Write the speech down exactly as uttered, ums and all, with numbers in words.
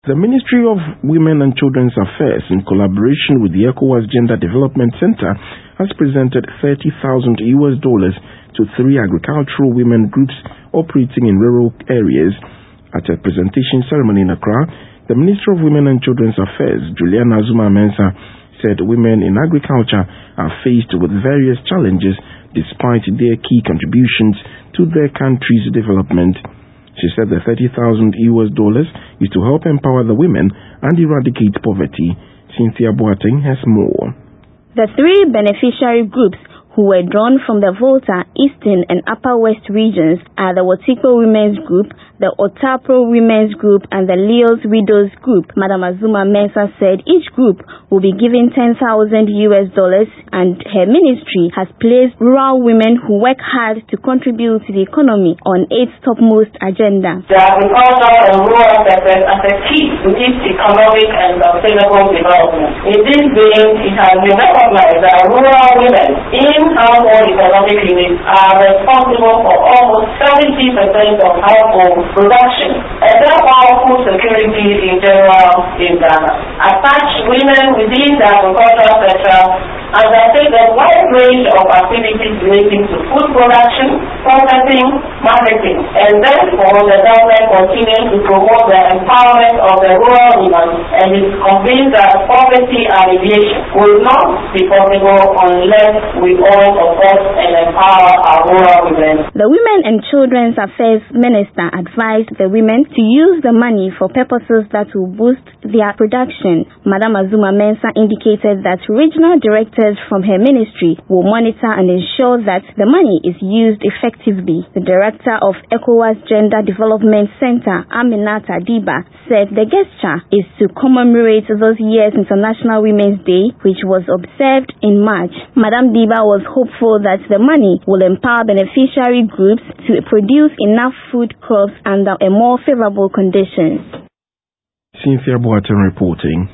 The Ministry of Women and Children's Affairs, in collaboration with the ECOWAS Gender Development Center, has presented thirty thousand U S dollars to three agricultural women groups operating in rural areas. At a presentation ceremony in Accra, the Minister of Women and Children's Affairs, Juliana Azumah-Mensah, said women in agriculture are faced with various challenges despite their key contributions to their country's development. She said the thirty thousand U S dollars is to help empower the women and eradicate poverty. Cynthia Boateng has more. The three beneficiary groups who were drawn from the Volta, Eastern and Upper West regions are the Wotiko Women's Group, the Otapro Women's Group and the Leos Widows Group. Madam Azumah-Mensah said each group will be given ten thousand U S dollars and her ministry has placed rural women who work hard to contribute to the economy on its topmost agenda. The agricultural and rural sectors as a key to its economic and sustainable development. In this vein, it has been recognized that rural women in household economic units are responsible for almost seventy percent of household production and therefore food security in general in Ghana. As such, women within the agricultural sector undertake a wide range of activities relating to food production, processing, marketing, and therefore the government continues to promote the empowerment of the rural women and is convinced that poverty alleviation will not be possible unless we all support and empower our rural women. The Women and Children's Affairs Minister advised the women to use the money for purposes that will boost their production. Madam Azumah-Mensah indicated that regional directors from her ministry will monitor and ensure that the money is used effectively. The director of ECOWAS Gender Development Center, Aminata Diba, said the gesture is to commemorate this year's International Women's Day, which was observed in March. Madam Diba was hopeful that the money will empower beneficiary groups to produce enough food crops under a more favorable conditions. Cynthia Boateng reporting.